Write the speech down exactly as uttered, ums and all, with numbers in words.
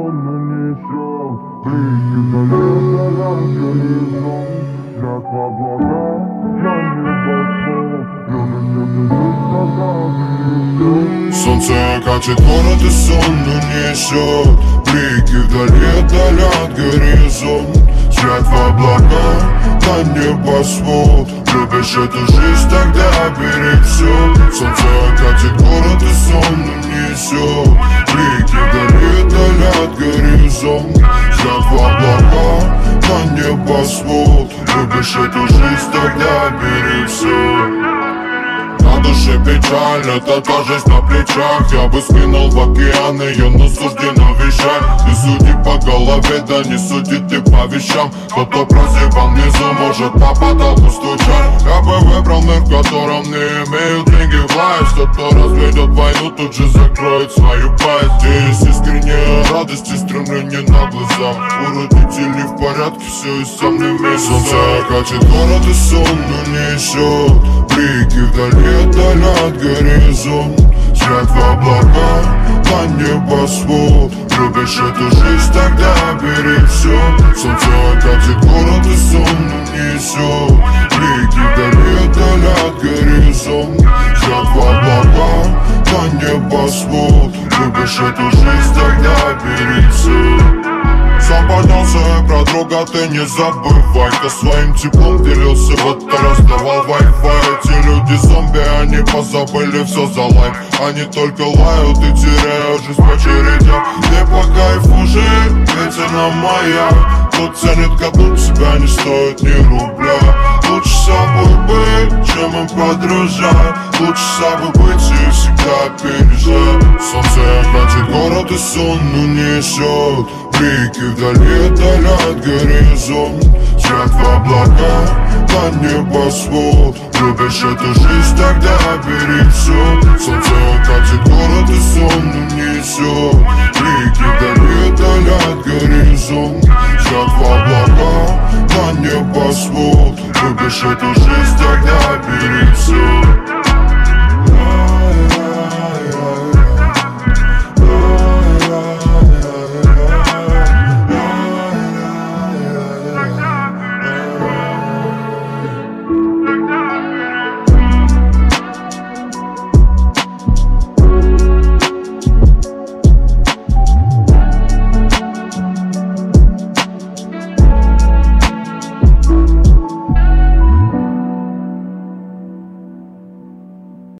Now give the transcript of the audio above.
сонно несет блики вдали от горизонт. Жертва блага, я небосвод, солнце катит город и сонно несет блики вдали от горизонт. Жертва блага, на небосвод, любишь эту жизнь, тогда бери все. Солнце катит город и сонно несет блики вдали от горизонт. Жертва блага, на небосвод, любишь эту жизнь, тогда бери все. На душе печаль, это та жизнь на плечах. Я бы скинул в океан ее, но суждено вещать. Не суди по голове, да не суди ты по вещам. Кто-то прозевал внизу, может по потолку стучать. Я бы выбрал мир, в котором не имеют деньги власть. Тот, кто разведет войну, тут же закроет свою пасть. Где есть искренняя радость и стремление на глазах. У родителей в порядке, все и сам не вместе. Солнце катит город и сонно несет блики вдали от горизонт. Жертва блага, на небосвод, любишь эту жизнь, тогда бери все. Солнце катит город и сонно несет блики вдали от горизонт. Жертва блага, на небосвод, любишь эту жизнь, тогда бери все. Сам поднялся и про друга ты не забывай. Кто своим теплом делился, вот то раздавал Wi-Fi. Эти люди зомби, они позабыли все за лайф. Они только лают и теряют жизнь по очередям. Не по кайфу жить, ведь она моя. Кто ценит каблук, себя не стоит ни рубля. Лучше собой быть, чем им подражать. Лучше собой быть и всегда опережать. Солнце катит город и сонно несет блики вдали от горизонт. Жертва блага, на небосвод, любишь эту жизнь, тогда бери все. Солнце катит город и сонно несет блики вдали от горизонт. Жертва блага, на небосвод, любишь эту жизнь,